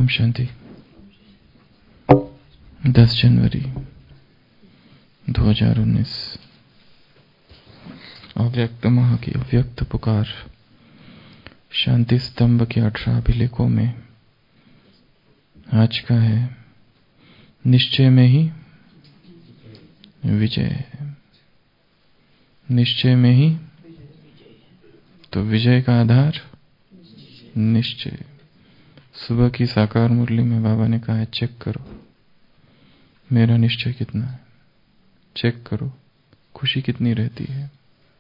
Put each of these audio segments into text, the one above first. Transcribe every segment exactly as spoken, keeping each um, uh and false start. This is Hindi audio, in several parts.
शांति। दस जनवरी दो हज़ार उन्नीस। अव्यक्त महा की अव्यक्त पुकार। शांति स्तंभ के अठारह अभिलेखों में आज का है निश्चय में ही विजय। निश्चय में ही तो विजय का आधार निश्चय। सुबह की साकार मुरली में बाबा ने कहा है चेक करो मेरा निश्चय कितना है, चेक करो खुशी कितनी रहती है।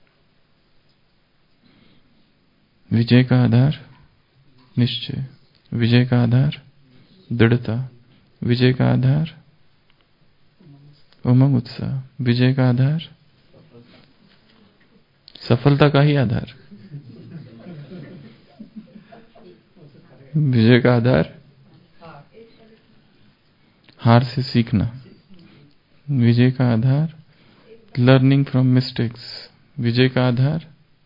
विजय का आधार निश्चय, विजय का आधार दृढ़ता, विजय का आधार उमंग उत्साह, विजय का आधार सफलता का ही आधार, विजय का आधार हार से सीखना, विजय का आधार लर्निंग फ्रॉम मिस्टेक्स, विजय का आधार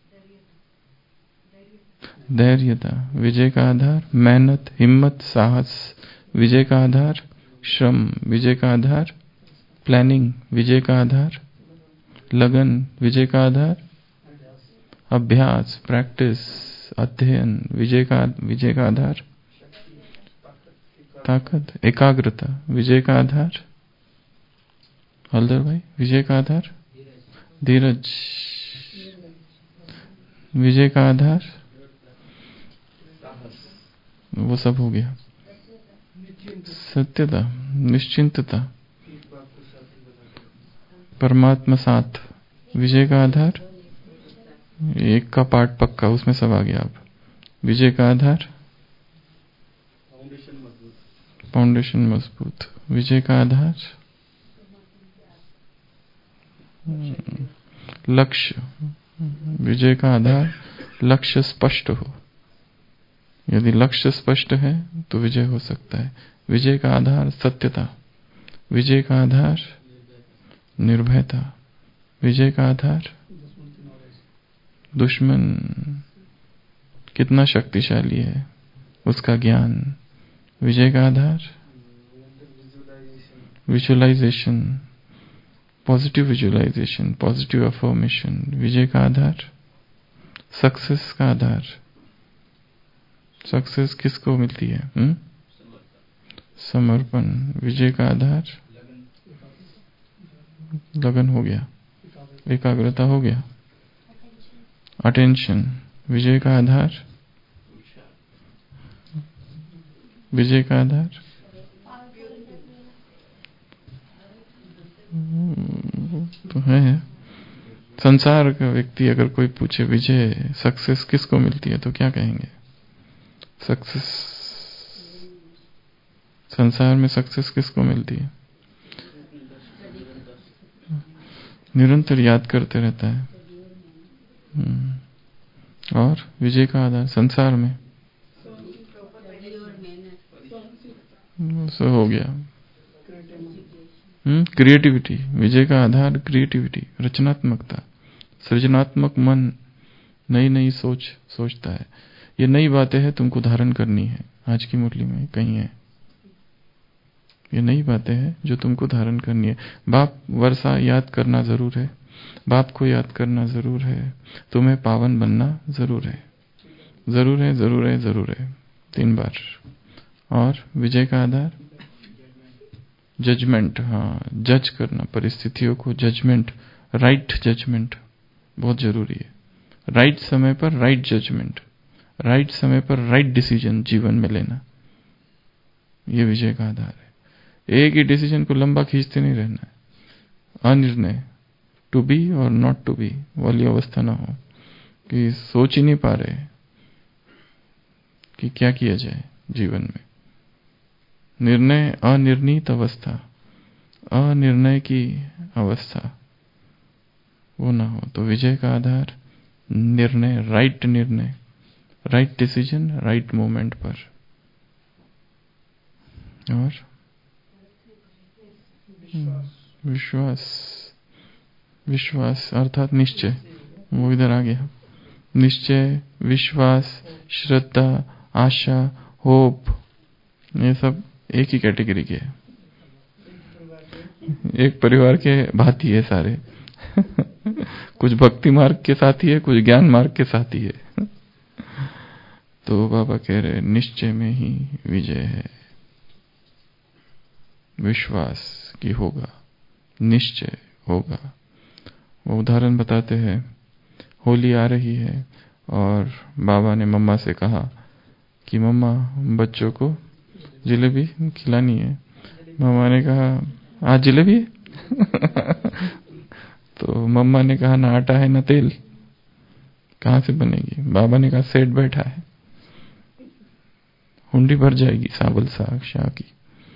धैर्यता, विजय का आधार मेहनत हिम्मत साहस, विजय का आधार श्रम, विजय का आधार प्लानिंग, विजय का आधार लगन, विजय का आधार अभ्यास प्रैक्टिस अध्ययन, विजय का विजय का आधार ताकत एकाग्रता, विजय का आधार हल्दर भाई विजय का आधार धीरज, विजय का आधार वो सब हो गया। सत्यता निश्चिंतता परमात्मा साथ, विजय का आधार एक का पार्ट पक्का उसमें सब आ गया। अब विजय का आधार फाउंडेशन मजबूत, विजय का आधार लक्ष्य, विजय का आधार लक्ष्य स्पष्ट हो। यदि लक्ष्य स्पष्ट है तो विजय हो सकता है। विजय का आधार सत्यता, विजय का आधार निर्भयता, विजय का आधार दुश्मन कितना शक्तिशाली है उसका ज्ञान, विजय का आधार visualisation positive visualisation positive affirmation, विजय का आधार सक्सेस का आधार। सक्सेस किसको मिलती है? हुँ? समर्पण, विजय का आधार लगन हो गया, एकाग्रता हो गया, अटेंशन, विजय का आधार विजय का आधार तो है। संसार का व्यक्ति अगर कोई पूछे विजय सक्सेस किसको मिलती है तो क्या कहेंगे? सक्सेस संसार में सक्सेस किसको मिलती है? निरंतर याद करते रहता है। और विजय का आधार संसार में सो हो गया हम्म क्रिएटिविटी, विजय का आधार क्रिएटिविटी रचनात्मकता, सृजनात्मक मन नई नई सोच सोचता है। ये नई बातें हैं तुमको धारण करनी है। आज की मुरली में कहीं है ये नई बातें हैं जो तुमको धारण करनी है। बाप वर्षा याद करना जरूर है, बाप को याद करना जरूर है, तुम्हें पावन बनना जरूर है, जरूर है जरूर है जरूर है तीन बार। और विजय का आधार जजमेंट, हाँ जज करना परिस्थितियों को, जजमेंट राइट जजमेंट बहुत जरूरी है। राइट समय पर राइट जजमेंट, राइट समय पर राइट डिसीजन जीवन में लेना, ये विजय का आधार है। एक ही डिसीजन को लंबा खींचते नहीं रहना है। अनिर्णय टू बी और नॉट टू बी वाली अवस्था ना हो कि सोच ही नहीं पा रहे कि क्या किया जाए जीवन में। निर्णय अनिर्णीत अवस्था, अनिर्णय की अवस्था वो ना हो तो विजय का आधार निर्णय, राइट निर्णय, राइट डिसीजन राइट मोमेंट पर। और विश्वास, विश्वास अर्थात निश्चय, वो इधर आ गया। निश्चय विश्वास श्रद्धा आशा होप, ये सब एक ही कैटेगरी के हैं, एक परिवार के भांति है सारे। कुछ भक्ति मार्ग के साथी है, कुछ ज्ञान मार्ग के साथी है। तो बाबा कह रहे निश्चय में ही विजय है, विश्वास की होगा, निश्चय होगा। वो उदाहरण बताते हैं, होली आ रही है और बाबा ने मम्मा से कहा कि मम्मा बच्चों को जलेबी खिलानी है। मम्मा ने कहा आज जलेबी तो मम्मा ने कहा ना आटा है ना तेल, कहां से बनेगी? बाबा ने कहा सेठ बैठा है, हुंडी भर जाएगी साबल साग शाह की।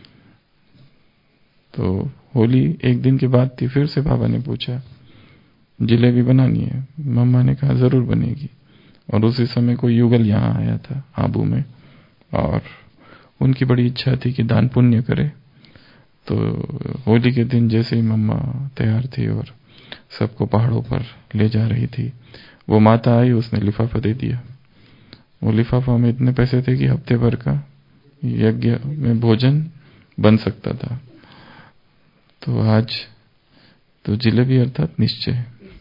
तो होली एक दिन के बाद थी, फिर से बाबा ने पूछा जलेबी बनानी है? मम्मा ने कहा जरूर बनेगी। और उसी समय कोई युगल यहाँ आया था आबू में, और उनकी बड़ी इच्छा थी कि दान पुण्य करे। तो होली के दिन जैसे ही मम्मा तैयार थी और सबको पहाड़ों पर ले जा रही थी, वो माता आई, उसने लिफाफा दे दिया। वो लिफाफा में इतने पैसे थे कि हफ्ते भर का यज्ञ में भोजन बन सकता था। तो आज तो जिलेबी अर्थात निश्चय।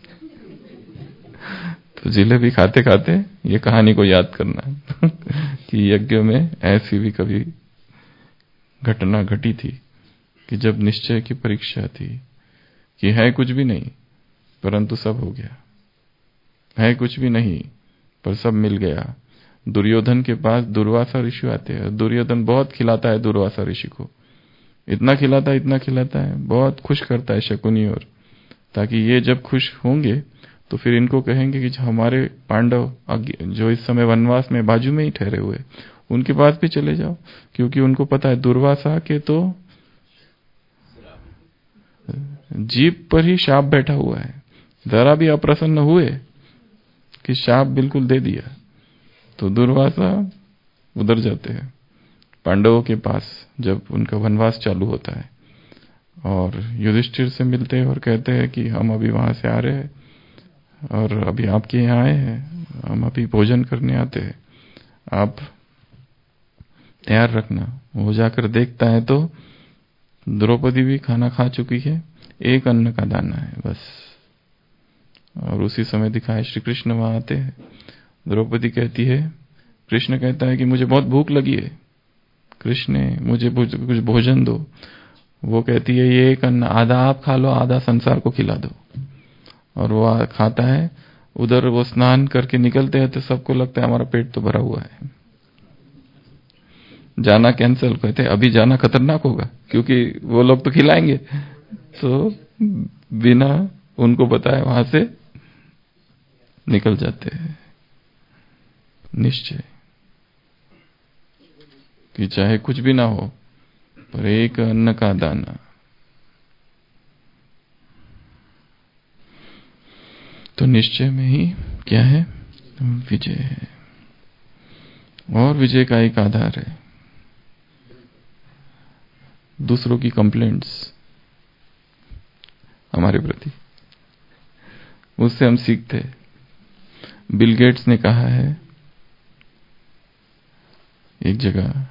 तो जिलेबी खाते खाते ये कहानी को याद करना कि यज्ञ में ऐसी भी कभी घटना घटी थी कि जब निश्चय की परीक्षा थी कि है कुछ भी नहीं परंतु सब हो गया, है कुछ भी नहीं पर सब मिल गया। दुर्योधन के पास दुर्वासा ऋषि आते हैं, दुर्योधन बहुत खिलाता है दुर्वासा ऋषि को, इतना खिलाता है इतना खिलाता है, बहुत खुश करता है शकुनी और, ताकि ये जब खुश होंगे तो फिर इनको कहेंगे कि हमारे पांडव जो इस समय वनवास में बाजू में ही ठहरे हुए, उनके पास भी चले जाओ, क्योंकि उनको पता है दुर्वासा के तो जीभ पर ही शाप बैठा हुआ है। जरा भी अप्रसन्न हुए कि शाप बिल्कुल दे दिया, तो दुर्वासा उधर जाते हैं पांडवों के पास जब उनका वनवास चालू होता है, और युधिष्ठिर से मिलते हैं और कहते हैं कि हम अभी वहां से आ रहे हैं और अभी आपके यहाँ आए हैं, हम अभी भोजन करने आते हैं, आप तैयार रखना। वो जाकर देखता है तो द्रौपदी भी खाना खा चुकी है, एक अन्न का दाना है बस। और उसी समय दिखाए श्री कृष्ण वहां आते हैं। द्रौपदी कहती है, कृष्ण कहता है कि मुझे बहुत भूख लगी है, कृष्ण मुझे कुछ भोजन दो। वो कहती है ये एक अन्न आधा आप खा लो, आधा संसार को खिला दो। और वो खाता है। उधर वो स्नान करके निकलते हैं तो सबको लगता है हमारा पेट तो भरा हुआ है, जाना कैंसिल। कहते हैं अभी जाना खतरनाक होगा क्योंकि वो लोग तो खिलाएंगे। तो बिना उनको बताए वहां से निकल जाते हैं। निश्चय कि चाहे कुछ भी ना हो पर एक अन्न का दाना। तो निश्चय में ही क्या है? विजय है। और विजय का एक आधार है दूसरों की कंप्लेंट्स हमारे प्रति, उससे हम सीखते हैं। बिल गेट्स ने कहा है एक जगह,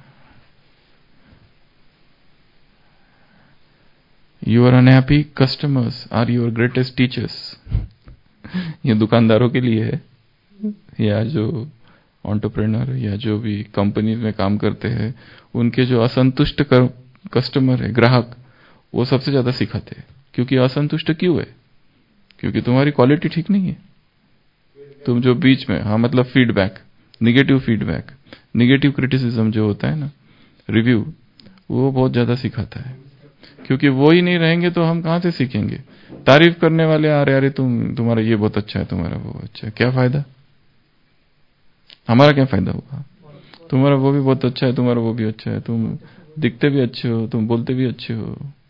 your unhappy customers are your greatest teachers. ये दुकानदारों के लिए है, या जो एंटरप्रेन्योर या जो भी कंपनी में काम करते हैं, उनके जो असंतुष्ट कस्टमर है, ग्राहक, वो सबसे ज्यादा सिखाते हैं। क्योंकि असंतुष्ट क्यों है? क्योंकि तुम्हारी क्वालिटी ठीक नहीं है। तुम जो बीच में, हाँ मतलब feedback, negative feedback, negative criticism जो होता है ना, रिव्यू, वो बहुत ज्यादा सिखाता है। क्योंकि वो ही नहीं रहेंगे तो हम कहां से सीखेंगे? तारीफ करने वाले आ रहे, अरे तुम तुम्हारा ये बहुत अच्छा है, तुम्हारा वो अच्छा है, क्या फायदा? हमारा क्या फायदा होगा? तुम्हारा वो भी बहुत अच्छा है, तुम्हारा वो भी अच्छा है, तुम दिखते भी अच्छे हो, तुम बोलते भी अच्छे हो,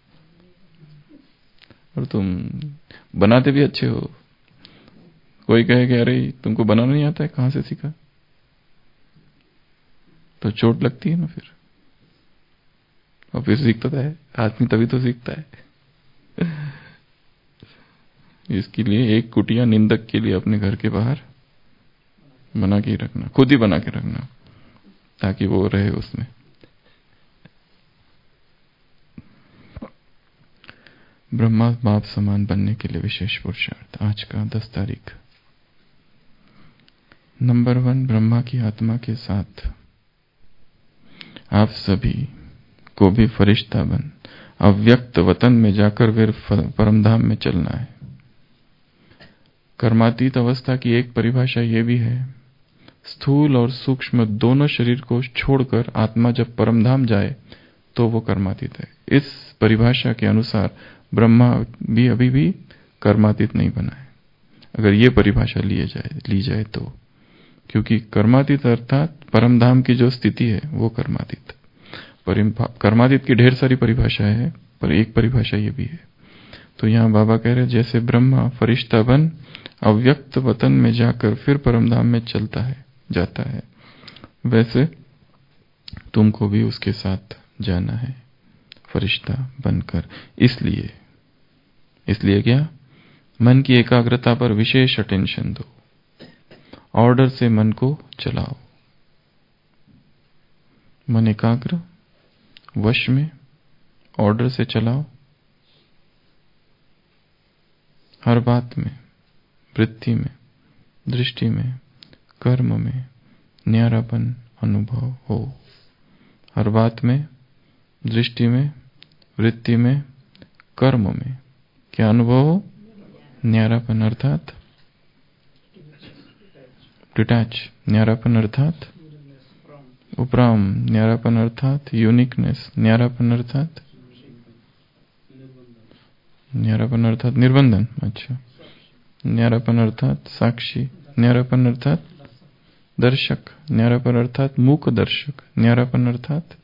और तुम बनाते भी अच्छे हो। कोई कहे कि अरे तुमको बनाना नहीं आता है, कहां से सीखा? तो चोट लगती है ना फिर, और फिर सीखता है आदमी, तभी तो सीखता है। इसके लिए एक कुटिया निंदक के लिए अपने घर के बाहर बना के रखना, खुद ही बना के रखना, ताकि वो रहे उसमें। ब्रह्मा बाप समान बनने के लिए विशेष पुरुषार्थ। आज का दस तारीख। नंबर वन, ब्रह्मा की आत्मा के साथ आप सभी को भी फरिश्ता बन अव्यक्त वतन में जाकर वीर परमधाम में चलना है। कर्मातीत अवस्था की एक परिभाषा यह भी है, स्थूल और सूक्ष्म दोनों शरीर को छोड़कर आत्मा जब परमधाम जाए तो वो कर्मातीत है। इस परिभाषा के अनुसार ब्रह्मा भी अभी भी कर्मातीत नहीं बना है, अगर ये परिभाषा लिए जाए ली जाए तो, क्योंकि कर्मातीत अर्थात परमधाम की जो स्थिति है वो कर्मातीत। कर्मातीत की ढेर सारी परिभाषाएं है, पर एक परिभाषा ये भी है। तो यहाँ बाबा कह रहे जैसे ब्रह्मा फरिश्ता बन अव्यक्त वतन में जाकर फिर परमधाम में चलता है जाता है, वैसे तुमको भी उसके साथ जाना है फरिश्ता बनकर। इसलिए इसलिए क्या, मन की एकाग्रता पर विशेष अटेंशन दो, ऑर्डर से मन को चलाओ। मन एकाग्र, वश में, ऑर्डर से चलाओ। हर बात में, वृत्ति में, दृष्टि में, कर्म में न्यारापन अनुभव हो। हर बात में, दृष्टि में, वृत्ति में, कर्म में क्या अनुभव हो? न्यारापन अर्थात डिटैच, न्यारापन अर्थात उपराम, न्यारापन अर्थात यूनिकनेस, न्यारापन अर्थात न्यारापन अर्थात निर्बंधन। अच्छा, न्यारापन अर्थात साक्षी, न्यारापन अर्थात दर्शक, न्यारापन अर्थात मूक दर्शक, न्यारापन अर्थात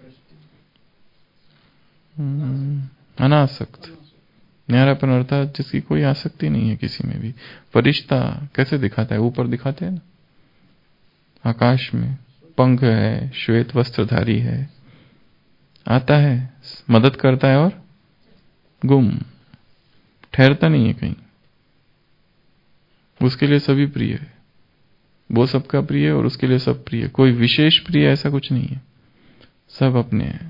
अनासक्त, न्यारापन अर्थात जिसकी कोई आसक्ति नहीं है किसी में भी। फरिश्ता कैसे दिखाता है? ऊपर दिखाते हैं ना, आकाश में पंख है, श्वेत वस्त्रधारी है, आता है, मदद करता है और गुम, ठहरता नहीं है कहीं। उसके लिए सभी प्रिय है, वो सबका प्रिय है और उसके लिए सब प्रिय। कोई विशेष प्रिय ऐसा कुछ नहीं है, सब अपने हैं।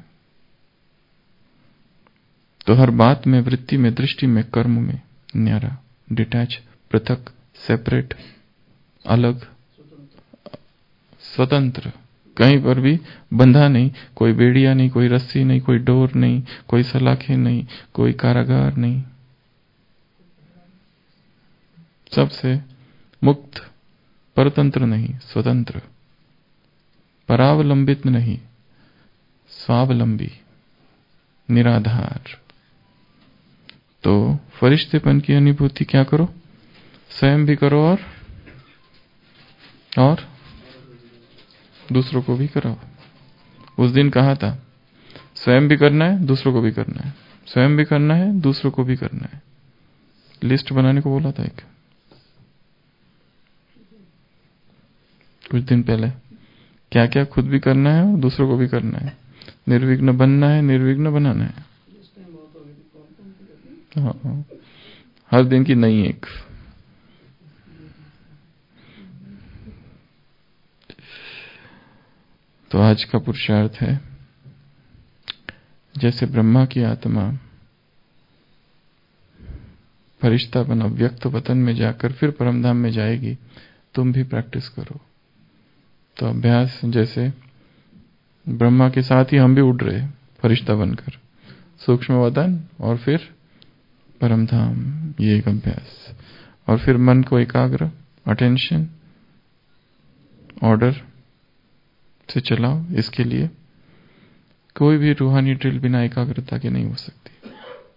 तो हर बात में, वृत्ति में, दृष्टि में, कर्म में न्यारा, डिटैच, पृथक, सेपरेट, अलग, स्वतंत्र, कहीं पर भी बंधा नहीं, कोई बेड़िया नहीं, कोई रस्सी नहीं, कोई डोर नहीं, कोई सलाखें नहीं, कोई कारागार नहीं, सबसे मुक्त, परतंत्र नहीं, स्वतंत्र, परावलंबित नहीं, स्वावलंबी, निराधार। तो फरिश्तेपन की अनुभूति क्या करो? स्वयं भी करो और और दूसरों को भी कराओ। उस दिन कहा था स्वयं भी करना है, दूसरों को भी करना है, स्वयं भी करना है, दूसरों को भी करना है। लिस्ट बनाने को बोला था एक कुछ दिन पहले, क्या क्या खुद भी करना है और दूसरों को भी करना है। निर्विघ्न बनना है, निर्विघ्न बनाना है। हाँ, हर दिन की नई एक। तो आज का पुरुषार्थ है, जैसे ब्रह्मा की आत्मा फरिश्ता बन अव्यक्त वतन में जाकर फिर परमधाम में जाएगी, तुम भी प्रैक्टिस करो। तो अभ्यास, जैसे ब्रह्मा के साथ ही हम भी उड़ रहे फरिश्ता बनकर, सूक्ष्म वतन और फिर परमधाम, ये एक अभ्यास। और फिर मन को एकाग्र, अटेंशन, ऑर्डर से चलाओ। इसके लिए कोई भी रूहानी ड्रिल बिना एकाग्रता के नहीं हो सकती।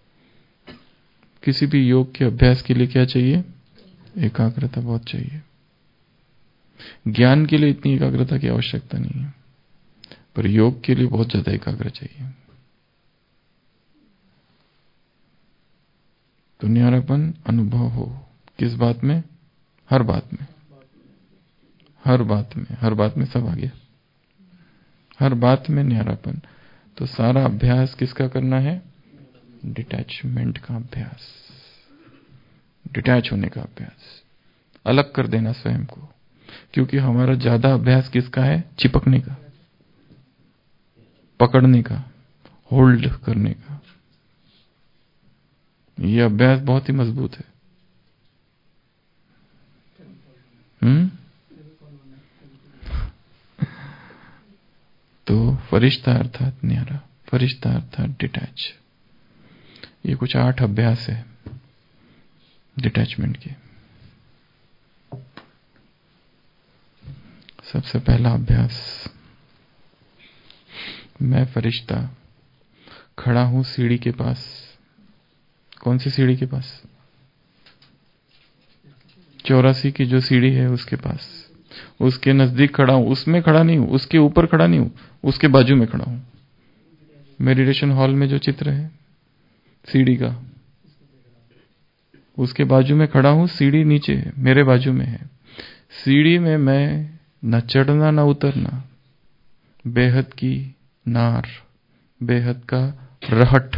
किसी भी योग के अभ्यास के लिए क्या चाहिए? एकाग्रता बहुत चाहिए। ज्ञान के लिए इतनी एकाग्रता की आवश्यकता नहीं है, पर योग के लिए बहुत ज्यादा एकाग्र चाहिए। तो न्यारापन अनुभव हो। किस बात में? हर बात में, हर बात में, हर बात में सब आ गया। हर बात में न्यारापन। तो सारा अभ्यास किसका करना है? डिटैचमेंट का अभ्यास, डिटैच होने का अभ्यास, अलग कर देना स्वयं को। क्योंकि हमारा ज्यादा अभ्यास किसका है? चिपकने का, पकड़ने का, होल्ड करने का। ये अभ्यास बहुत ही मजबूत है। हम्म तो फरिश्ता अर्थात न्यारा, फरिश्ता अर्थात डिटैच। ये कुछ आठ अभ्यास है डिटैचमेंट के। सबसे पहला अभ्यास, मैं फरिश्ता खड़ा हूं सीढ़ी के पास। कौन सी सीढ़ी के पास? चौरासी की जो सीढ़ी है उसके पास, उसके नजदीक खड़ा हूं। उसमें खड़ा नहीं हूं, उसके ऊपर खड़ा नहीं हूं, उसके बाजू में खड़ा हूं। मेडिटेशन हॉल में जो चित्र है सीढ़ी का, उसके बाजू में खड़ा हूं। सीढ़ी नीचे है, मेरे बाजू में है। सीढ़ी में मैं न चढ़ना न उतरना, बेहद की नार, बेहद का रहट।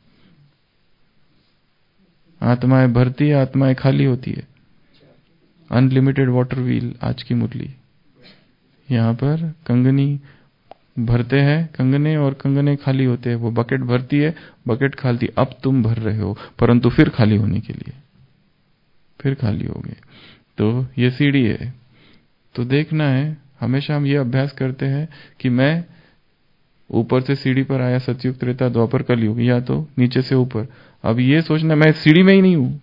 आत्माएं भरती है, आत्माएं खाली होती है। अनलिमिटेड वाटर व्हील आज की मुरली। यहाँ पर कंगनी भरते हैं कंगने, और कंगने खाली होते हैं। वो बकेट भरती है, बकेट खाली। अब तुम भर रहे हो, परंतु फिर खाली होने के लिए, फिर खाली हो गए। तो ये सीढ़ी है। तो देखना है, हमेशा हम ये अभ्यास करते हैं कि मैं ऊपर से सीढ़ी पर आया, सतयुग त्रेता द्वापर कलयुग, या तो नीचे से ऊपर। अब ये सोचना मैं सीढ़ी में ही नहीं हूं।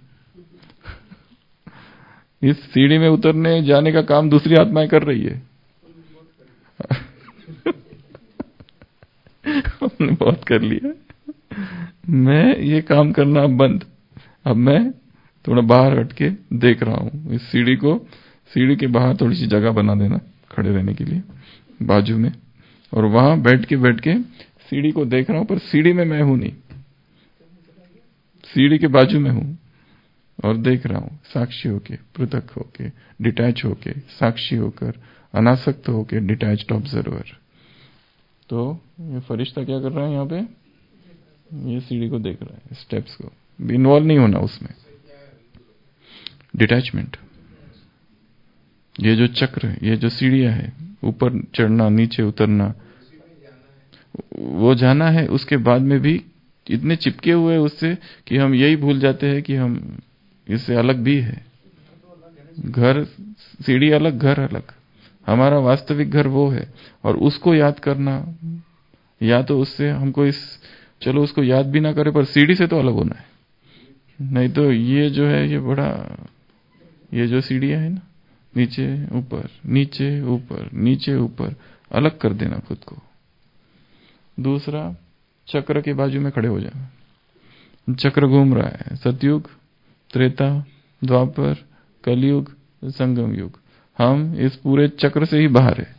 इस सीढ़ी में उतरने जाने का काम दूसरी आत्माएं कर रही है। हमने बहुत कर लिया। मैं ये काम करना बंद। अब मैं थोड़ा बाहर हट के देख रहा हूं इस सीढ़ी को। सीढ़ी के बाहर थोड़ी सी जगह बना देना खड़े रहने के लिए बाजू में, और वहां बैठ के बैठ के सीढ़ी को देख रहा हूं, पर सीढ़ी में मैं हूं नहीं, सीढ़ी के बाजू में हूं और देख रहा हूं, साक्षी होके, पृथक होके, डिटैच होके, साक्षी होकर, अनासक्त होके, डिटैच्ड ऑब्जर्वर। तो ये फरिश्ता क्या कर रहा है यहाँ पे? ये सीढ़ी को देख रहा है, स्टेप्स को, इन्वॉल्व नहीं होना उसमें। डिटैचमेंट। ये जो चक्र है, ये जो सीढ़ियां है, ऊपर चढ़ना, नीचे उतरना, वो जाना है। उसके बाद में भी इतने चिपके हुए उससे कि हम यही भूल जाते हैं कि हम इससे अलग भी है। घर, सीढ़ी अलग, घर अलग। हमारा वास्तविक घर वो है, और उसको याद करना, या तो उससे हमको इस, चलो उसको याद भी ना करे, पर सीढ़ी से तो अलग होना है। नहीं तो ये जो है, ये बड़ा, ये जो सीढ़ियां है ना, नीचे ऊपर, नीचे ऊपर, नीचे ऊपर, अलग कर देना खुद को। दूसरा, चक्र के बाजू में खड़े हो जाना। चक्र घूम रहा है, सतयुग, त्रेता, द्वापर, कलयुग, संगम युग। हम इस पूरे चक्र से ही बाहर है।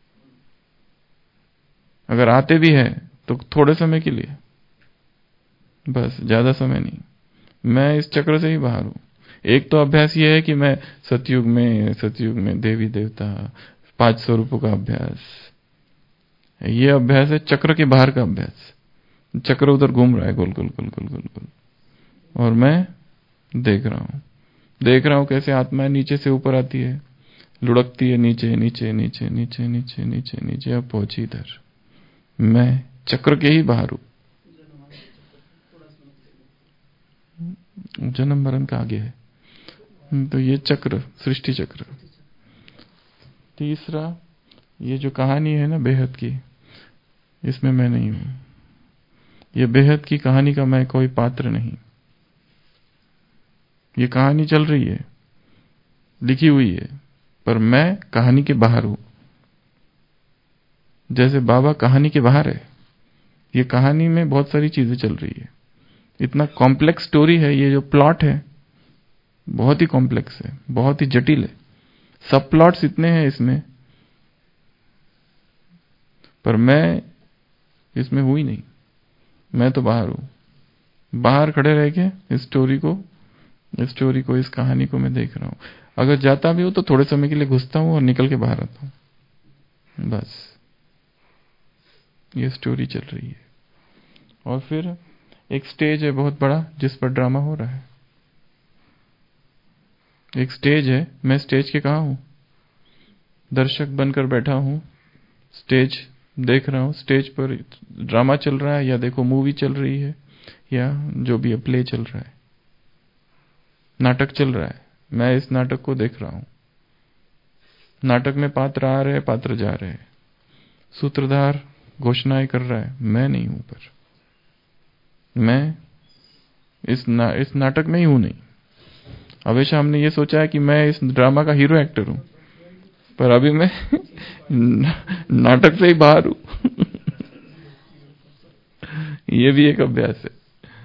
अगर आते भी हैं तो थोड़े समय के लिए, बस, ज्यादा समय नहीं। मैं इस चक्र से ही बाहर हूं। एक तो अभ्यास ये है कि मैं सतयुग में, सतयुग में देवी देवता, पांच सौ रूपों का अभ्यास, ये अभ्यास है चक्र के बाहर का अभ्यास। चक्र उधर घूम रहा है, गोल गोल गोल गोल गोल गोल, और मैं देख रहा हूं, देख रहा हूं कैसे आत्मा नीचे से ऊपर आती है, लुढ़कती है, नीचे नीचे नीचे नीचे नीचे नीचे नीचे, अब पहुंची इधर। मैं चक्र के ही बाहर हूं। जन्म मरण का आगे है। तो ये चक्र, सृष्टि चक्र। तीसरा, ये जो कहानी है ना बेहद की, इसमें मैं नहीं हूं। ये बेहद की कहानी का मैं कोई पात्र नहीं। ये कहानी चल रही है, लिखी हुई है, पर मैं कहानी के बाहर हूं। जैसे बाबा कहानी के बाहर है, ये कहानी में बहुत सारी चीजें चल रही है। इतना कॉम्प्लेक्स स्टोरी है, ये जो प्लॉट है बहुत ही कॉम्प्लेक्स है, बहुत ही जटिल है। सब प्लॉट्स इतने हैं इसमें, पर मैं इसमें हूं ही नहीं। मैं तो बाहर हूं। बाहर खड़े रह के इस स्टोरी को, इस स्टोरी को, इस कहानी को मैं देख रहा हूं। अगर जाता भी हूं तो थोड़े समय के लिए घुसता हूं और निकल के बाहर आता हूं, बस। ये स्टोरी चल रही है। और फिर एक स्टेज है बहुत बड़ा जिस पर ड्रामा हो रहा है। एक स्टेज है, मैं स्टेज के कहाँ हूं? दर्शक बनकर बैठा हूं, स्टेज देख रहा हूं। स्टेज पर ड्रामा चल रहा है, या देखो मूवी चल रही है, या जो भी प्ले चल रहा है। नाटक चल रहा है, मैं इस नाटक को देख रहा हूं। नाटक में पात्र आ रहे, पात्र जा रहे, सूत्रधार घोषणाएं कर रहा है, मैं नहीं हूं। पर मैं इस ना, इस नाटक में ही हूं नहीं। हमेशा हमने ये सोचा है कि मैं इस ड्रामा का हीरो एक्टर हूं, पर अभी मैं नाटक से ही बाहर हूं। ये भी एक अभ्यास है।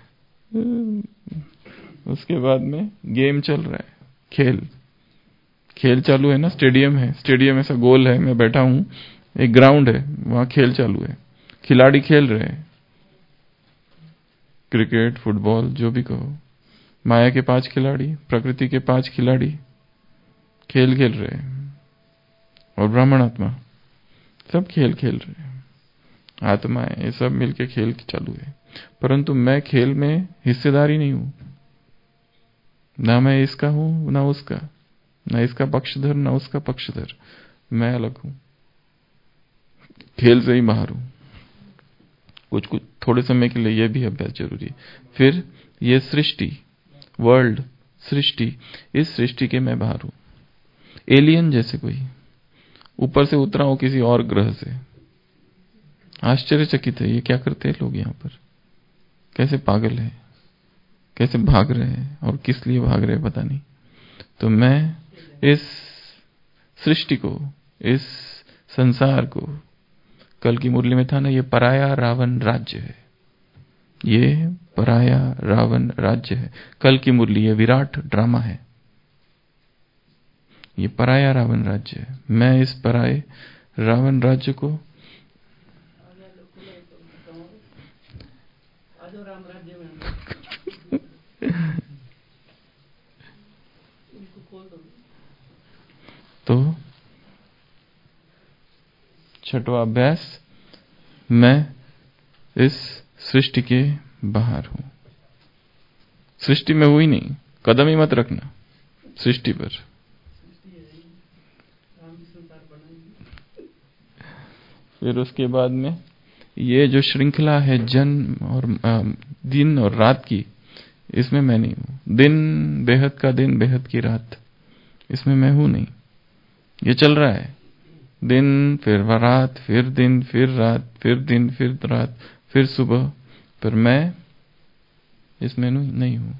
उसके बाद में गेम चल रहा है, खेल खेल चालू है ना। स्टेडियम है, स्टेडियम ऐसा गोल है, मैं बैठा हूं, एक ग्राउंड है, वहां खेल चालू है, खिलाड़ी खेल रहे हैं, क्रिकेट, फुटबॉल, जो भी कहो। माया के पांच खिलाड़ी, प्रकृति के पांच खिलाड़ी खेल खेल रहे हैं, और ब्राह्मण आत्मा सब खेल खेल रहे हैं। आत्माएं ये सब मिलके खेल चालू है, परंतु मैं खेल में हिस्सेदारी नहीं हूं। ना मैं इसका हूं ना उसका, ना इसका पक्षधर ना उसका पक्षधर, मैं अलग हूं, खेल से ही बाहर हूं। कुछ कुछ थोड़े समय के लिए यह भी अभ्यास जरूरी है। फिर ये सृष्टि, वर्ल्ड, सृष्टि, इस सृष्टि के मैं बाहर हूं। एलियन जैसे कोई ऊपर से उतरा हो किसी और ग्रह से। आश्चर्यचकित है, ये क्या करते हैं लोग यहाँ पर, कैसे पागल है, कैसे भाग रहे हैं, और किस लिए भाग रहे हैं पता नहीं। तो मैं इस सृष्टि को, इस संसार को, कल की मुरली में था ना, ये पराया रावण राज्य है, ये पराया रावण राज्य है। कल की मुरली, ये विराट ड्रामा है, ये पराया रावण राज्य है। मैं इस पराये रावण राज्य को तो छठवां अभ्यास, मैं इस सृष्टि के बाहर हूं। सृष्टि में हुई नहीं, कदम ही मत रखना सृष्टि पर। फिर उसके बाद में ये जो श्रृंखला है जन्म और आ, दिन और रात की, इसमें मैं नहीं हूं। दिन बेहद का दिन, बेहद की रात, इसमें मैं हूं नहीं। ये चल रहा है, दिन फिर रात, फिर दिन फिर रात, फिर दिन फिर रात, फिर सुबह, पर मैं इसमें नहीं हूं।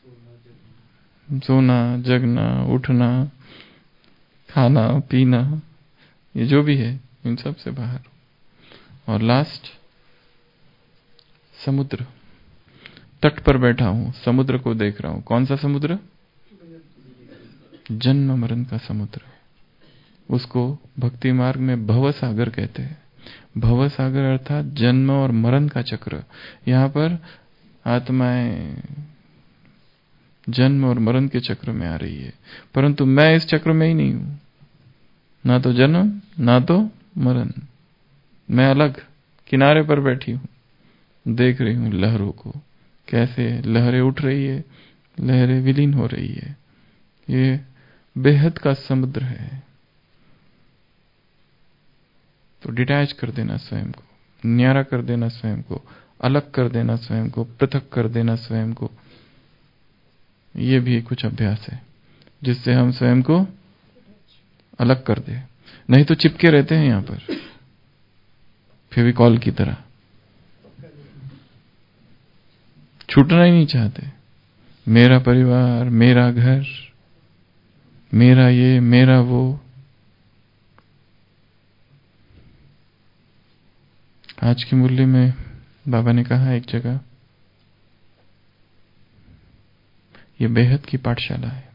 सोना, जगना, उठना, खाना, पीना, ये जो भी है, इन सब से बाहर हूं। और लास्ट, समुद्र, तट पर बैठा हूं, समुद्र को देख रहा हूं। कौन सा समुद्र? जन्म मरण का समुद्र। उसको भक्ति मार्ग में भव सागर कहते हैं। भव सागर अर्थात जन्म और मरण का चक्र। यहां पर आत्माएं जन्म और मरण के चक्र में आ रही है, परंतु मैं इस चक्र में ही नहीं हूं। ना तो जन्म ना तो मरण, मैं अलग किनारे पर बैठी हूं, देख रही हूं लहरों को, कैसे लहरें उठ रही है, लहरें विलीन हो रही है। ये बेहद का समुद्र है। तो डिटैच कर देना स्वयं को, न्यारा कर देना स्वयं को, अलग कर देना स्वयं को, पृथक कर देना स्वयं को। ये भी कुछ अभ्यास है जिससे हम स्वयं को अलग कर दे। नहीं तो चिपके रहते हैं यहां पर फेविकॉल की तरह, छूटना ही नहीं चाहते। मेरा परिवार, मेरा घर, मेरा ये, मेरा वो। आज की मुरली में बाबा ने कहा एक जगह, ये बेहद की पाठशाला है,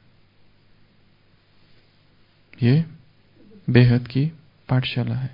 ये बेहद की पाठशाला है।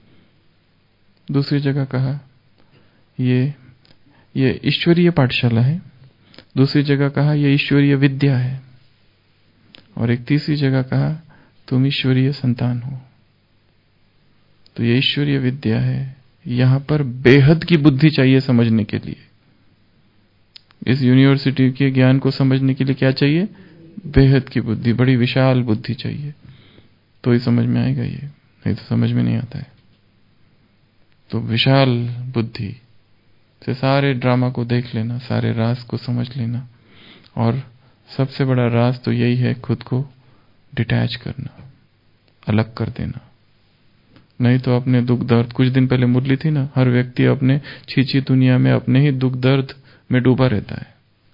दूसरी जगह कहा ये ये ईश्वरीय पाठशाला है। दूसरी जगह कहा ये ईश्वरीय विद्या है। और एक तीसरी जगह कहा तुम ईश्वरीय संतान हो। तो ये ईश्वरीय विद्या है। यहां पर बेहद की बुद्धि चाहिए समझने के लिए। इस यूनिवर्सिटी के ज्ञान को समझने के लिए क्या चाहिए? बेहद की बुद्धि, बड़ी विशाल बुद्धि चाहिए, तो ही समझ में आएगा ये, नहीं तो समझ में नहीं आता है। तो विशाल बुद्धि से सारे ड्रामा को देख लेना, सारे रास को समझ लेना और सबसे बड़ा राज तो यही है, खुद को डिटैच करना, अलग कर देना। नहीं तो अपने दुख दर्द, कुछ दिन पहले मुरली थी ना, हर व्यक्ति अपने छीछी दुनिया में अपने ही दुख दर्द में डूबा रहता है।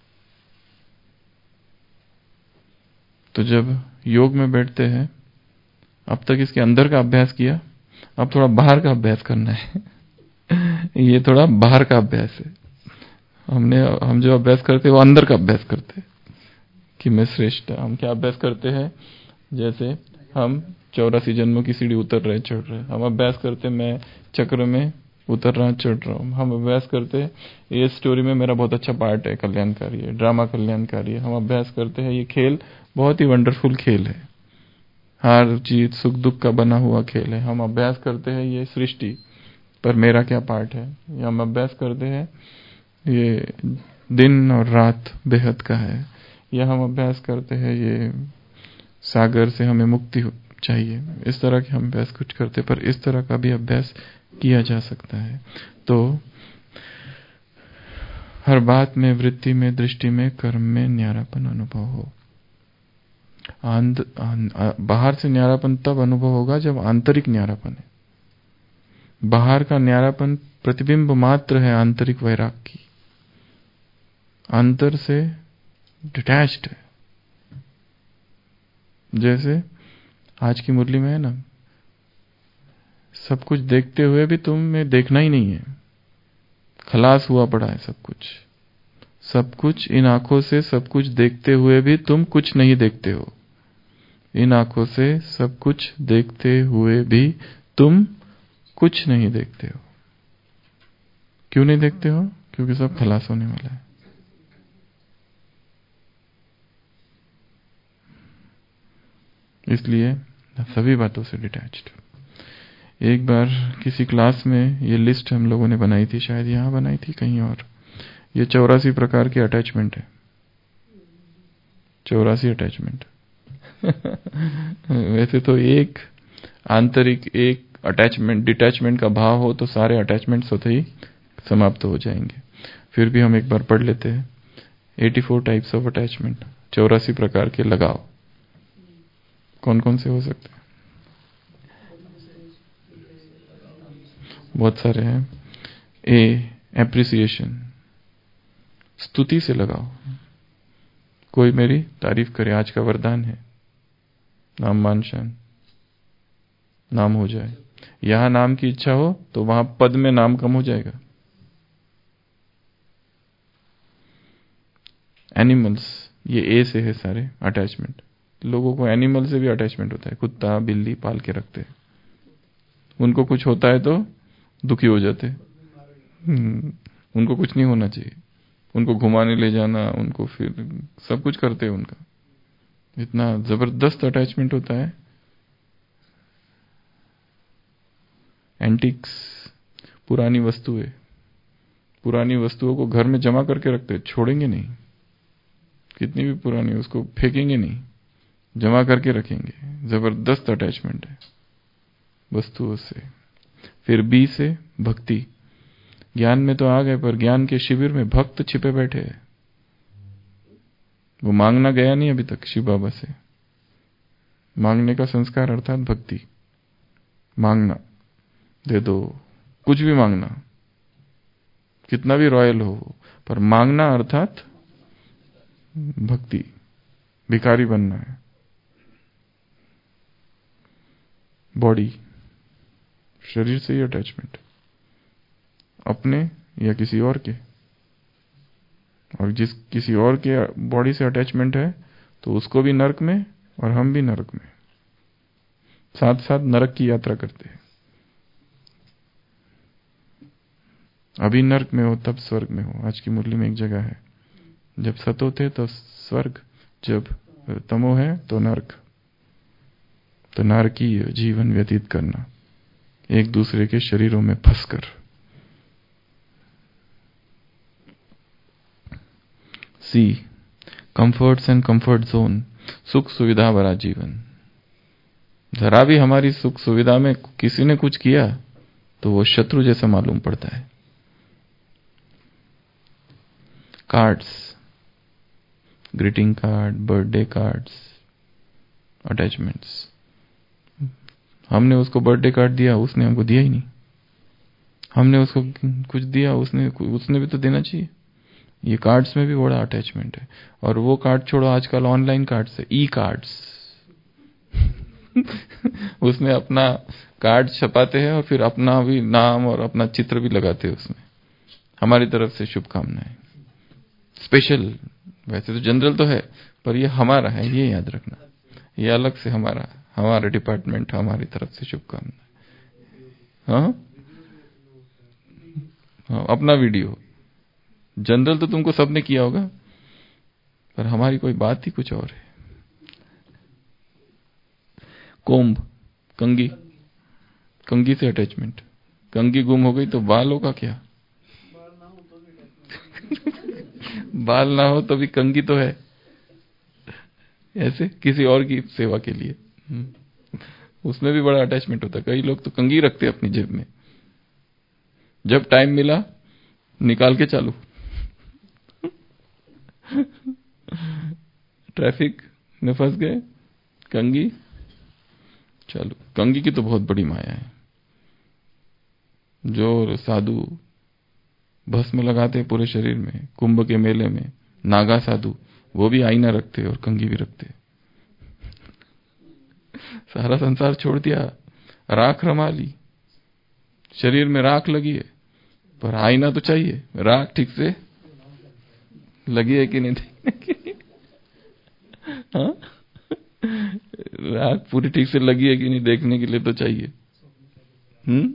तो जब योग में बैठते हैं, अब तक इसके अंदर का अभ्यास किया, अब थोड़ा बाहर का अभ्यास करना है। ये थोड़ा बाहर का अभ्यास है। हमने हम जो अभ्यास करते हैं वो अंदर का अभ्यास करते हैं कि मैं श्रेष्ठ। हम क्या अभ्यास करते हैं? जैसे हम चौरासी जन्मों की सीढ़ी उतर रहे चढ़ रहे, हम अभ्यास करते मैं चक्र में उतर रहा चढ़ रहा हूँ। हम अभ्यास करते हैं ये स्टोरी में मेरा बहुत अच्छा पार्ट है, कल्याणकारी है, ड्रामा कल्याणकारी है। हम अभ्यास करते हैं ये खेल बहुत ही वंडरफुल खेल है, हार जीत सुख दुख का बना हुआ खेल है। हम अभ्यास करते हैं ये सृष्टि पर मेरा क्या पार्ट है। या हम अभ्यास करते हैं ये दिन और रात बेहद का है। या हम अभ्यास करते हैं ये सागर से हमें मुक्ति चाहिए। इस तरह के हम अभ्यास कुछ करते, पर इस तरह का भी अभ्यास किया जा सकता है। तो हर बात में, वृत्ति में, दृष्टि में, कर्म में न्यारापन अनुभव हो। आंद, आंद, बाहर से न्यारापन तब अनुभव होगा जब आंतरिक न्यारापन है। बाहर का न्यारापन प्रतिबिंब मात्र है आंतरिक वैराग की, अंतर से डिटैच्ड है। जैसे आज की मुरली में है ना, सब कुछ देखते हुए भी तुम्हें देखना ही नहीं है, खलास हुआ पड़ा है सब कुछ। सब कुछ इन आंखों से, सब कुछ देखते हुए भी तुम कुछ नहीं देखते हो। इन आंखों से सब कुछ देखते हुए भी तुम कुछ नहीं देखते हो। क्यों नहीं देखते हो? क्योंकि सब खलास होने वाला है। इसलिए सभी बातों से डिटैच्ड। एक बार किसी क्लास में ये लिस्ट हम लोगों ने बनाई थी, शायद यहां बनाई थी कहीं और। ये चौरासी प्रकार के अटैचमेंट है, चौरासी अटैचमेंट। वैसे तो एक आंतरिक एक अटैचमेंट, डिटैचमेंट का भाव हो तो सारे अटैचमेंट स्वतः ही समाप्त हो जाएंगे। फिर भी हम एक बार पढ़ लेते हैं। चौरासी टाइप्स ऑफ अटैचमेंट, चौरासी प्रकार के लगाव कौन कौन से हो सकते हैं? बहुत सारे हैं। ए, एप्रिसिएशन, स्तुति से लगाओ। कोई मेरी तारीफ करे, आज का वरदान है नाम मान शान, नाम हो जाए। यहां नाम की इच्छा हो तो वहां पद में नाम कम हो जाएगा। एनिमल्स, ये ए से है सारे अटैचमेंट। लोगों को एनिमल से भी अटैचमेंट होता है। कुत्ता बिल्ली पाल के रखते हैं, उनको कुछ होता है तो दुखी हो जाते हैं। उनको कुछ नहीं होना चाहिए, उनको घुमाने ले जाना, उनको फिर सब कुछ करते हैं उनका। इतना जबरदस्त अटैचमेंट होता है। एंटिक्स, पुरानी वस्तुएं, पुरानी वस्तुओं को घर में जमा करके रखते हैं, छोड़ेंगे नहीं। कितनी भी पुरानी, उसको फेंकेंगे नहीं, जमा करके रखेंगे। जबरदस्त अटैचमेंट है वस्तुओं से। फिर बी से भक्ति। ज्ञान में तो आ गए, पर ज्ञान के शिविर में भक्त छिपे बैठे हैं। वो मांगना गया नहीं अभी तक शिव बाबा से। मांगने का संस्कार अर्थात भक्ति। मांगना, दे दो, कुछ भी मांगना, कितना भी रॉयल हो, पर मांगना अर्थात भक्ति। भिखारी बनना है। बॉडी, शरीर से ही अटैचमेंट, अपने या किसी और के। और जिस किसी और के बॉडी से अटैचमेंट है तो उसको भी नरक में और हम भी नरक में, साथ साथ नरक की यात्रा करते हैं। अभी नरक में हो तब स्वर्ग में हो। आज की मुरली में एक जगह है, जब सतो थे तो स्वर्ग, जब तमो है तो नरक। तो नारकीय जीवन व्यतीत करना, एक दूसरे के शरीरों में फंसकर। See, comforts and comfort zone, सुख सुविधा भरा जीवन। जरा भी हमारी सुख सुविधा में किसी ने कुछ किया तो वो शत्रु जैसा मालूम पड़ता है। Cards, greeting card, birthday cards, attachments. हमने उसको बर्थडे कार्ड दिया, उसने हमको दिया ही नहीं। हमने उसको कुछ दिया, उसने उसने भी तो देना चाहिए। ये कार्ड्स में भी बड़ा अटैचमेंट है। और वो कार्ड छोड़ो, आजकल ऑनलाइन कार्ड्स है, ई कार्ड्स। उसमें अपना कार्ड छपाते हैं और फिर अपना भी नाम और अपना चित्र भी लगाते हैं उसमें, हमारी तरफ से शुभकामनाएं। स्पेशल, वैसे तो जनरल तो है, पर ये हमारा है, ये याद रखना, ये अलग से हमारा, हमारा डिपार्टमेंट, हमारी तरफ से शुभकामनाएं। हाँ हाँ, अपना वीडियो। जनरल तो तुमको सबने किया होगा, पर हमारी कोई बात ही कुछ और है। कोम्ब, कंगी, कंगी से अटैचमेंट। कंगी गुम हो गई तो बालों का क्या? बाल ना हो तो भी कंगी तो है, ऐसे किसी और की सेवा के लिए। उसमें भी बड़ा अटैचमेंट होता है। कई लोग तो कंगी रखते हैं अपनी जेब में, जब टाइम मिला निकाल के चालू। ट्रैफिक में फंस गए, कंगी चालू। कंगी की तो बहुत बड़ी माया है। जो साधु भस्म लगाते हैं पूरे शरीर में, कुंभ के मेले में, नागा साधु, वो भी आईना रखते और कंगी भी रखते। सारा संसार छोड़ दिया, राख रमा ली, शरीर में राख लगी है, पर आईना तो चाहिए। राख ठीक से लगी है कि नहीं देखने की? हाँ? राख पूरी ठीक से लगी है कि नहीं देखने के लिए तो चाहिए। हम्म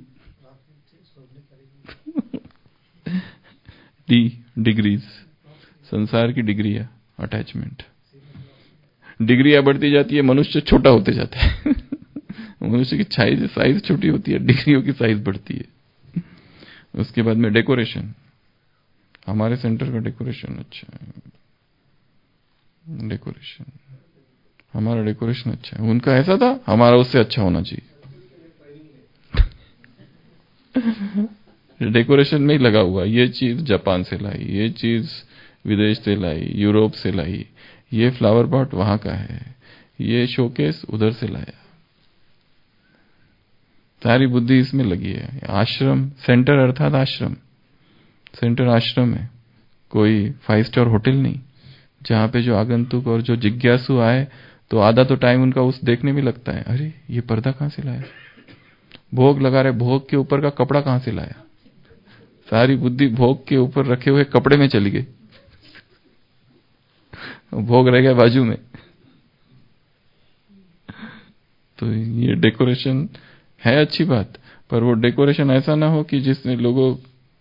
डी डिग्रीज, संसार की डिग्री है अटैचमेंट। डिग्रियां बढ़ती जाती है, मनुष्य छोटा होते जाता है। मनुष्य की साइज साइज छोटी होती है, डिग्रियों की साइज बढ़ती है। उसके बाद में डेकोरेशन, हमारे सेंटर का डेकोरेशन अच्छा है, डेकोरेशन, हमारा डेकोरेशन अच्छा है। उनका ऐसा था, हमारा उससे अच्छा होना चाहिए। डेकोरेशन में ही लगा हुआ, ये चीज जापान से लाई, ये चीज विदेश से लाई, यूरोप से लाई, ये फ्लावर पॉट वहां का है, ये शोकेस उधर से लाया। सारी बुद्धि इसमें लगी है। आश्रम सेंटर अर्थात आश्रम, सेंटर आश्रम है, कोई फाइव स्टार होटल नहीं, जहां पे जो आगंतुक और जो जिज्ञासु आए तो आधा तो टाइम उनका उस देखने में लगता है, अरे ये पर्दा कहां से लाया, भोग लगा रहे, भोग के ऊपर का कपड़ा कहां से लाया। सारी बुद्धि भोग के ऊपर रखे हुए कपड़े में चली गई, भोग रह गया बाजू में। तो ये डेकोरेशन है अच्छी बात, पर वो डेकोरेशन ऐसा ना हो कि जिसने लोगों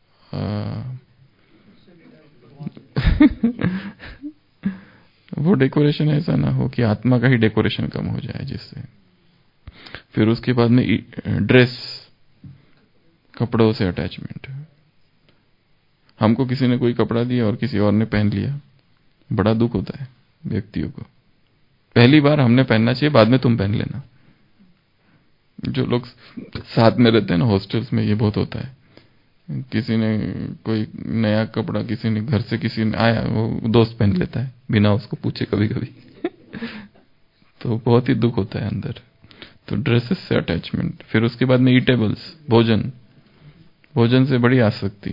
वो डेकोरेशन ऐसा ना हो कि आत्मा का ही डेकोरेशन कम हो जाए जिससे। फिर उसके बाद में ड्रेस, कपड़ों से अटैचमेंट। हमको किसी ने कोई कपड़ा दिया और किसी और ने पहन लिया, बड़ा दुख होता है व्यक्तियों को। पहली बार हमने पहनना चाहिए, बाद में तुम पहन लेना। जो लोग साथ में रहते हैं ना हॉस्टल्स में, ये बहुत होता है। किसी ने कोई नया कपड़ा, किसी ने घर से किसी ने आया, वो दोस्त पहन लेता है बिना उसको पूछे कभी कभी। तो बहुत ही दुख होता है अंदर। तो ड्रेसेस से अटैचमेंट। फिर उसके बाद में ईटेबल्स, भोजन, भोजन से बड़ी आसक्ति।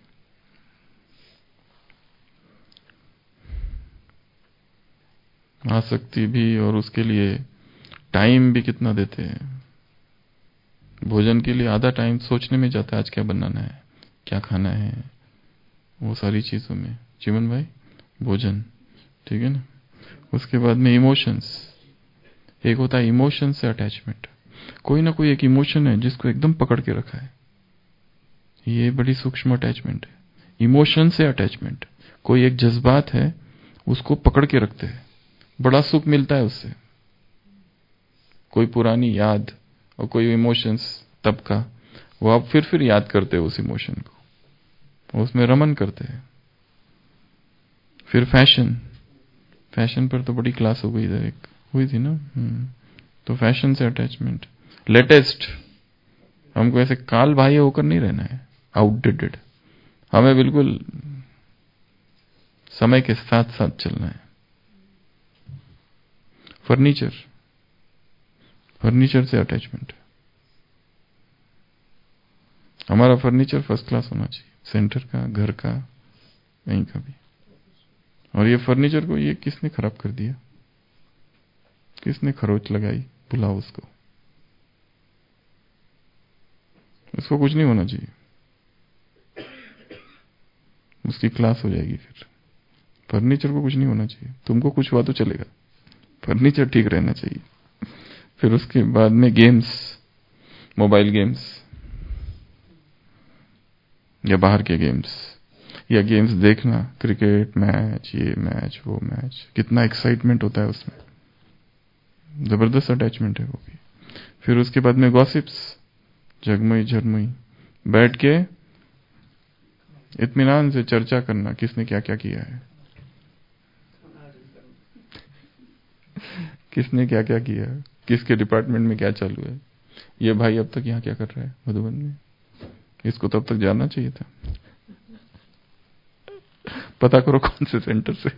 आसक्ति भी, और उसके लिए टाइम भी कितना देते हैं। भोजन के लिए आधा टाइम सोचने में जाता है, आज क्या बनाना है, क्या खाना है, वो सारी चीजों में। जीवन भाई, भोजन, ठीक है ना। उसके बाद में इमोशंस, एक होता है इमोशन से अटैचमेंट। कोई ना कोई एक इमोशन है जिसको एकदम पकड़ के रखा है, ये बड़ी सूक्ष्म अटैचमेंट है। इमोशन से अटैचमेंट, कोई एक जज्बात है उसको पकड़ के रखते हैं, बड़ा सुख मिलता है उससे। कोई पुरानी याद और कोई इमोशंस तब का, वो आप फिर फिर याद करते हो उस इमोशन को, उसमें रमन करते हैं। फिर फैशन, फैशन पर तो बड़ी क्लास हो गई इधर एक हुई थी ना। तो फैशन से अटैचमेंट, लेटेस्ट। हमको ऐसे काल बाह्य होकर नहीं रहना है, आउटडेटेड। हमें बिल्कुल समय के साथ साथ चलना है। फर्नीचर, फर्नीचर से अटैचमेंट। हमारा फर्नीचर फर्स्ट क्लास होना चाहिए, सेंटर का, घर का, कहीं का भी। और ये फर्नीचर को ये किसने खराब कर दिया, किसने खरोच लगाई, बुलाओ उसको, उसको कुछ नहीं होना चाहिए, उसकी क्लास हो जाएगी। फिर फर्नीचर को कुछ नहीं होना चाहिए, तुमको कुछ हुआ तो चलेगा, फर्नीचर ठीक रहना चाहिए। फिर उसके बाद में गेम्स, मोबाइल गेम्स या बाहर के गेम्स, या गेम्स देखना, क्रिकेट मैच, ये मैच वो मैच, कितना एक्साइटमेंट होता है उसमें, जबरदस्त अटैचमेंट है वो भी। फिर उसके बाद में गॉसिप्स, जगमई झरमई, बैठ के इत्मीनान से चर्चा करना, किसने क्या क्या किया है, किसने क्या क्या किया है, किसके डिपार्टमेंट में क्या चालू है, ये भाई अब तक यहाँ क्या कर रहा है मधुबन में, इसको तो अब तक जानना चाहिए था, पता करो कौन से सेंटर से।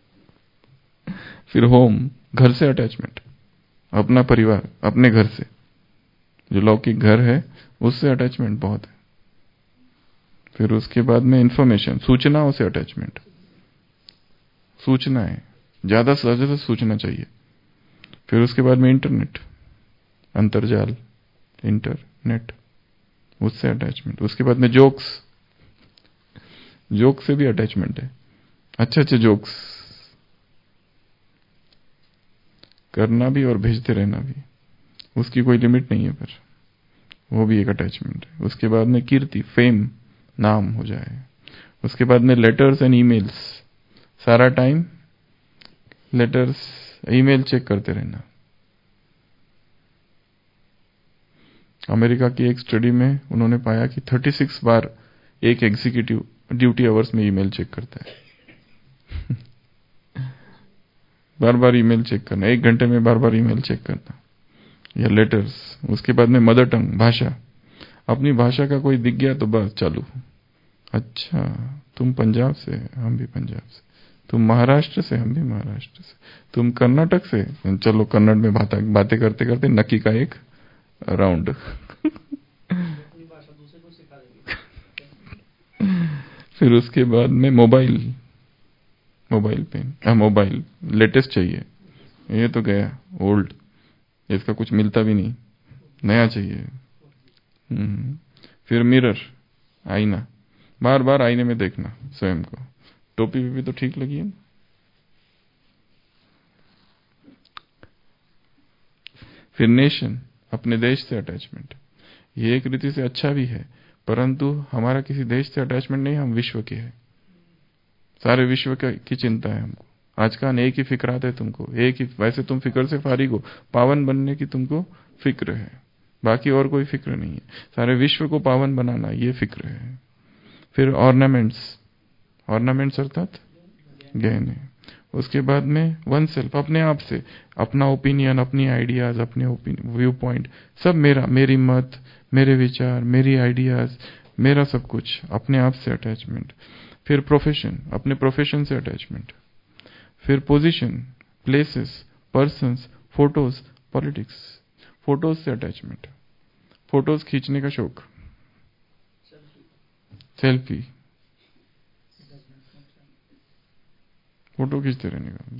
फिर होम, घर से अटैचमेंट, अपना परिवार, अपने घर से, जो लौकिक घर है उससे अटैचमेंट बहुत है। फिर उसके बाद में इंफॉर्मेशन, सूचनाओं से अटैचमेंट, सूचनाएं ज्यादा से ज्यादा सूचना चाहिए। फिर उसके बाद में इंटरनेट, अंतरजाल, इंटरनेट, उससे अटैचमेंट। उसके बाद में जोक्स, जोक से भी अटैचमेंट है, अच्छे अच्छे जोक्स करना भी और भेजते रहना भी, उसकी कोई लिमिट नहीं है, पर वो भी एक अटैचमेंट है। उसके बाद में कीर्ति, फेम, नाम हो जाए। उसके बाद में लेटर्स एंड ईमेल्स, सारा टाइम लेटर्स ईमेल चेक करते रहना। अमेरिका की एक स्टडी में उन्होंने पाया कि छत्तीस बार एक एग्जीक्यूटिव ड्यूटी आवर्स में ईमेल चेक करता है। बार बार ईमेल चेक करना, एक घंटे में बार बार ईमेल चेक करना, या लेटर्स। उसके बाद में मदर टंग, भाषा, अपनी भाषा का कोई दिख गया तो बस चालू, अच्छा तुम पंजाब से, हम भी पंजाब से, तुम महाराष्ट्र से, हम भी महाराष्ट्र से, तुम कर्नाटक से, चलो कन्नड़ में बातें बातें करते करते नक्की का एक राउंड। फिर उसके बाद में मोबाइल, मोबाइल पेन, हाँ मोबाइल लेटेस्ट चाहिए, ये तो गया ओल्ड, इसका कुछ मिलता भी नहीं, नया चाहिए। फिर मिरर, आईना, बार बार आईने में देखना स्वयं को। टोपी भी तो ठीक लगी है। फिर नेशन, अपने देश से अटैचमेंट, ये एक रीति से अच्छा भी है, परंतु हमारा किसी देश से अटैचमेंट नहीं, हम विश्व के हैं, सारे विश्व की चिंता है हमको। आज का एक ही फिक्रात है तुमको, एक ही, वैसे तुम फिक्र से फारिग हो, पावन बनने की तुमको फिक्र है, बाकी और कोई फिक्र नहीं है, सारे विश्व को पावन बनाना ये फिक्र है। फिर ऑर्नामेंट्स, ऑर्नामेंट्स अर्थात गहने। उसके बाद में वन सेल्फ, अपने आप से, अपना ओपिनियन, अपनी आइडियाज, अपने व्यू पॉइंट, सब मेरा, मेरी मत, मेरे विचार, मेरी आइडियाज, मेरा सब कुछ, अपने आप से अटैचमेंट। फिर प्रोफेशन, अपने प्रोफेशन से अटैचमेंट। फिर position, places, persons, photos, politics, photos से अटैचमेंट, फोटोज खींचने का शौक, सेल्फी, फोटो खींचते रहने का।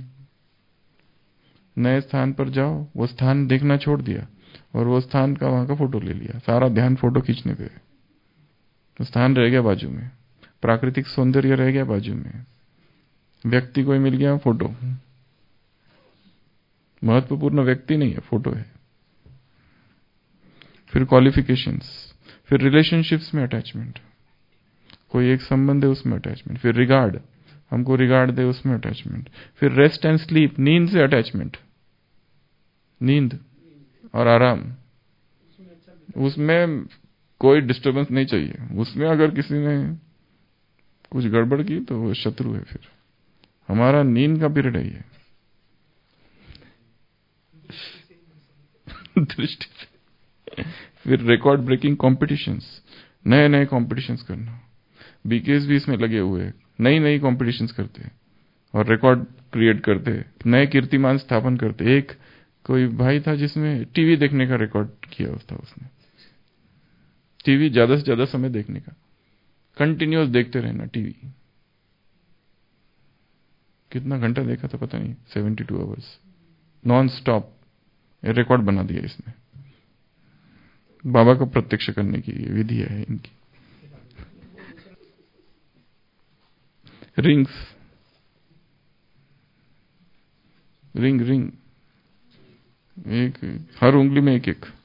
नए स्थान पर जाओ, वो स्थान देखना छोड़ दिया और वो स्थान का वहां का फोटो ले लिया, सारा ध्यान फोटो खींचने पे, तो स्थान रह गया बाजू में, प्राकृतिक सौंदर्य रह गया बाजू में, व्यक्ति कोई मिल गया, फोटो महत्वपूर्ण व्यक्ति नहीं है, फोटो है। फिर क्वालिफिकेशंस, फिर रिलेशनशिप्स में अटैचमेंट, कोई एक संबंध है उसमें अटैचमेंट। फिर रिगार्ड, हमको रिगार्ड दे उसमें अटैचमेंट। फिर रेस्ट एंड स्लीप, नींद से अटैचमेंट, नींद और आराम, उसमें कोई डिस्टरबेंस नहीं चाहिए, उसमें अगर किसी ने कुछ गड़बड़ की तो वो शत्रु है। फिर हमारा नींद का पीरियड है ये, दृष्टि से। फिर रिकॉर्ड ब्रेकिंग कॉम्पिटिशंस, नए नए कॉम्पिटिशंस करना, बीकेस भी इसमें लगे हुए हैं, नई नई कॉम्पिटिशंस करते हैं, और रिकॉर्ड क्रिएट करते, नए कीर्तिमान स्थापन करते। एक कोई भाई था जिसमें टीवी देखने का रिकॉर्ड किया था उसने, टीवी ज्यादा से ज्यादा समय देखने का, कंटिन्यूअस देखते रहना टीवी। कितना घंटा देखा था पता नहीं, seventy two hours non stop record बना दिया इसने। बाबा को प्रत्यक्ष करने की विधि है इनकी। रिंग्स, रिंग रिंग एक, हर उंगली में एक एक।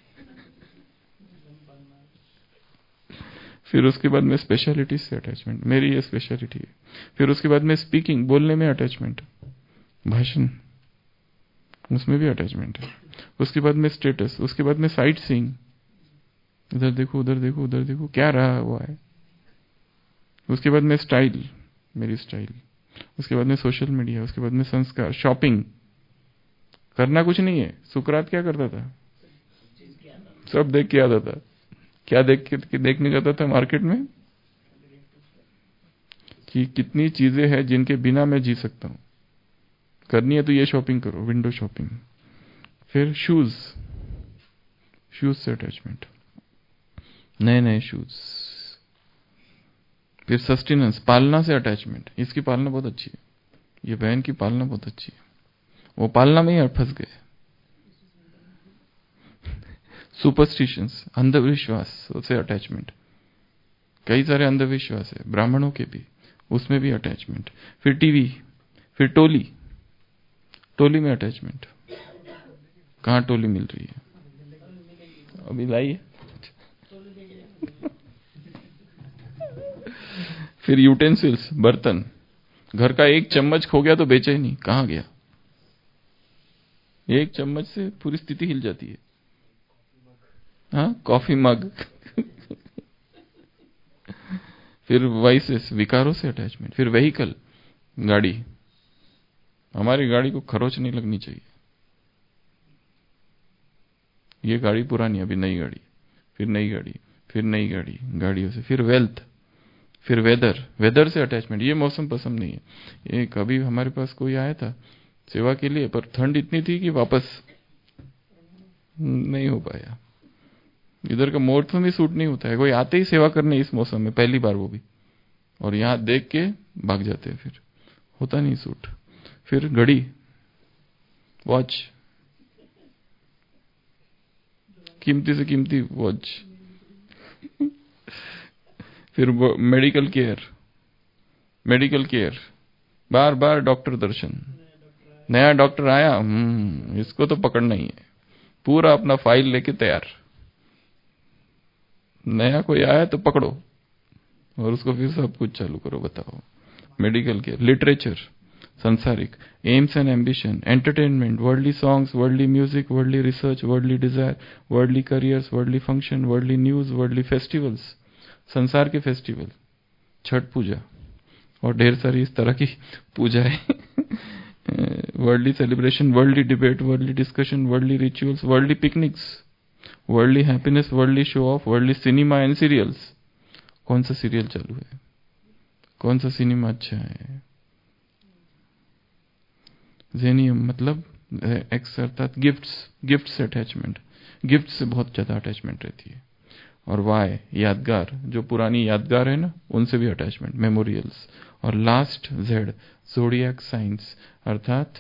फिर उसके बाद में स्पेशलिटी से अटैचमेंट, मेरी ये स्पेशलिटी है। फिर उसके बाद में स्पीकिंग, बोलने में अटैचमेंट, भाषण, उसमें भी अटैचमेंट है। उसके बाद में स्टेटस, उसके बाद में साइट सीइंग, इधर देखो उधर देखो उधर देखो, क्या रहा हुआ है। उसके बाद में स्टाइल, मेरी स्टाइल। उसके बाद में सोशल मीडिया, उसके बाद में संस्कार, शॉपिंग, करना कुछ नहीं है। सुकरात क्या करता था, सब देख के आता था। क्या देख के देखने जाता था मार्केट में, कि कितनी चीजें हैं जिनके बिना मैं जी सकता हूं, करनी है तो ये शॉपिंग करो, विंडो शॉपिंग। फिर शूज, शूज से अटैचमेंट, नए नए शूज। फिर सस्टेनेंस, पालना से अटैचमेंट, इसकी पालना बहुत अच्छी है, ये बहन की पालना बहुत अच्छी है, वो पालना में ही फंस गए। सुपरस्टिशंस, अंधविश्वास से अटैचमेंट, कई सारे अंधविश्वास है ब्राह्मणों के भी, उसमें भी अटैचमेंट। फिर टीवी, फिर टोली, टोली में अटैचमेंट, कहां टोली मिल रही है अभी लाइए। फिर यूटेंसिल्स, बर्तन, घर का एक चम्मच खो गया तो बेचैनी, कहां गया, एक चम्मच से पूरी स्थिति हिल जाती है। हाँ, कॉफी मग। फिर वाइसेस, विकारों से अटैचमेंट। फिर व्हीकल, गाड़ी, हमारी गाड़ी को खरोच नहीं लगनी चाहिए, ये गाड़ी पुरानी, अभी नई गाड़ी, फिर नई गाड़ी, फिर नई गाड़ी, गाड़ियों से। फिर वेल्थ, फिर वेदर, वेदर से अटैचमेंट, ये मौसम पसंद नहीं है। एक अभी हमारे पास कोई आया था सेवा के लिए, पर ठंड इतनी थी कि वापस नहीं हो पाया। इधर का मौसम भी सूट नहीं होता है, कोई आते ही सेवा करने इस मौसम में पहली बार, वो भी, और यहां देख के भाग जाते हैं, फिर होता नहीं सूट। फिर घड़ी, वॉच, कीमती से कीमती वॉच। फिर मेडिकल केयर, मेडिकल केयर, बार बार डॉक्टर दर्शन, नया डॉक्टर आया, हम्म इसको तो पकड़ना ही है, पूरा अपना फाइल लेके तैयार, नया कोई आया तो पकड़ो और उसको फिर सब कुछ चालू करो, बताओ। मेडिकल केयर, लिटरेचर, संसारिक, aims and ambition, entertainment, worldly songs, worldly music, worldly research, worldly desire, worldly careers, worldly function, worldly news, worldly festivals, संसार के फेस्टिवल, छठ पूजा और ढेर सारी इस तरह की पूजाएं। Worldly celebration, worldly debate, worldly discussion, worldly rituals, worldly picnics, worldly happiness, worldly show off, worldly cinema and serials. कौन सा सीरियल चालू है, कौन सा सिनेमा अच्छा है। जेनियम मतलब एक्स अर्थात गिफ्ट्स, गिफ्ट से अटैचमेंट, गिफ्ट से बहुत ज्यादा अटैचमेंट रहती है। और वाई, यादगार, जो पुरानी यादगार है ना, उनसे भी अटैचमेंट, मेमोरियल्स। और लास्ट जेड, जोडियक साइंस, अर्थात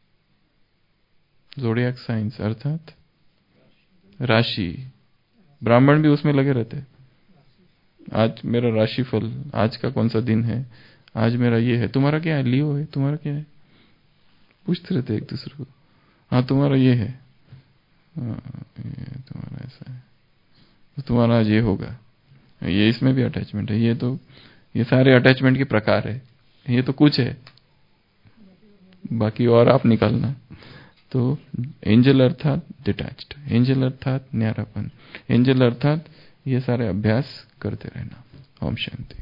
जोडियक साइंस अर्थात राशि। ब्राह्मण भी उसमें लगे रहते, आज मेरा राशिफल, आज का कौन सा दिन है, आज मेरा ये है, तुम्हारा क्या है, लियो है, तुम्हारा क्या है, पूछते रहते एक दूसरे को। हाँ तुम्हारा ये है, हाँ, ये तुम्हारा ऐसा है, तो तुम्हारा आज ये होगा, ये इसमें भी अटैचमेंट है। ये तो ये सारे अटैचमेंट के प्रकार है, ये तो कुछ है, बाकी और आप निकालना। तो एंजल अर्थात डिटैच्ड, एंजल अर्थात न्यारापन, एंजल अर्थात ये सारे अभ्यास करते रहना। ओम शांति।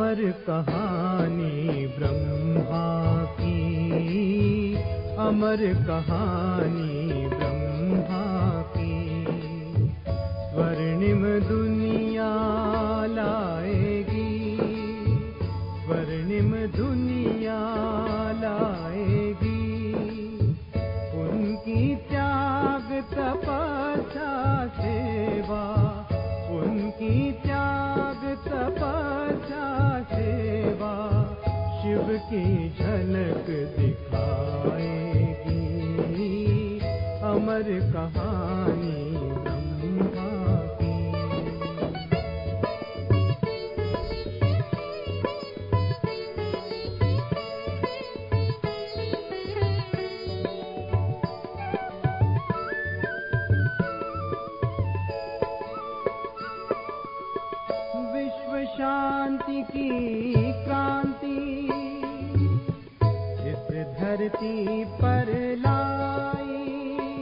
अमर कहानी ब्रह्मा की, अमर कहानी ब्रह्मा की। स्वर्णिम दुनिया लाएगी, स्वर्णिम दुनिया लाएगी। उनकी त्याग तपस्या सेवा, उनकी त्याग तपस्या सेवा शिव की झलक दिखाएगी। अमर कहानी ब्रह्मा की। विश्व शांति की क्रांति इस धरती पर लाई,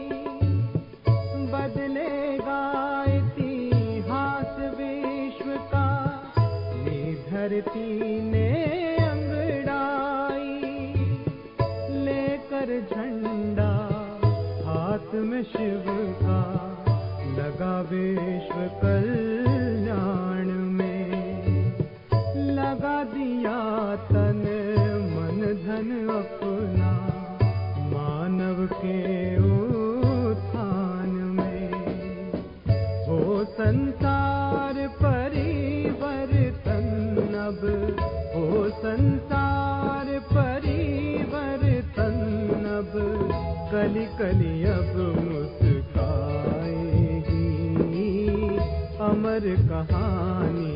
बदलेगा इतिहास विश्व का ये धरती ने अंगड़ाई। लेकर झंडा हाथ में शिव का, लगा विश्व कल्याण में। लगा दिया तन मन धन अपना मानव के उत्थान में। हो संसार परिवर्तन अब, हो संसार परिवर्तन अब। कली कली अब मुस्काएगी, अमर कहानी